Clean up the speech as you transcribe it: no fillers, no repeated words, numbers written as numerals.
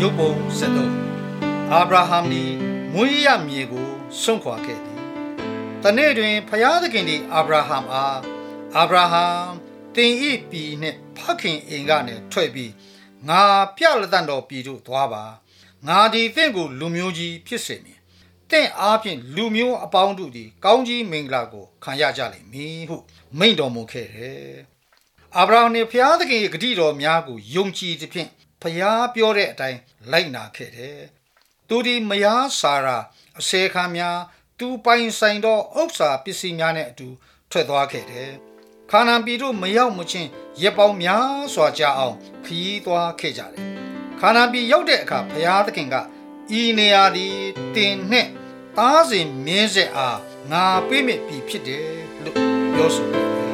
ရုပ်ပုံ73အာဗြဟံသည်မွေးရမြေကိုစွန့်ခွာခဲ့သည်တနေ့တွင်ဖျားသခင်သည်အာဗြဟံအားအာဗြဟံသင်၏ပြည်နှင့်ဖခင်အိမ်ကနေထွက်ပြီးငါပြလက်တန်တော်ပြည်သို့သွားပါငါသည်သင်ကိုလူမျိုးကြီးဖြစ်စေမည်သင်အားဖြင့်လူမျိုးအပေါင်းတို့သည်ကောင်းကြီးမင်္ဂလာကိုခံရကြလိမ့်မည်ဟုမိန့်တော်မူခဲ့တယ်အာဗြဟံနှင့်ဖျားသခင်၏ဂတိတော်များကိုယုံကြည်သဖြင့်ဖျားပြောတဲ့အတိုင်းလိုက်နာခဲ့တယ်သူသည်မယားစာရာအစေခံများသူပိုင်ဆိုင်သောဥစ္စာပစ္စည်းများနဲ့အတူထွက်သွားခဲ့တယ်ခါနာန်ပြည်သို့မရောက်မချင်းရက်ပေါင်းများစွာကြာအောင်ခရီးသွားခဲ့ကြတယ်ခါနာန်ပြည်ရောက်တဲ့အခါဘုရားသခင်ကဤနေရာသည်တင်နှင့်သားစဉ်မြင်းဆက်အားငါပေးမည်ပြည်ဖြစ်တယ်လို့ပြောဆိုတယ်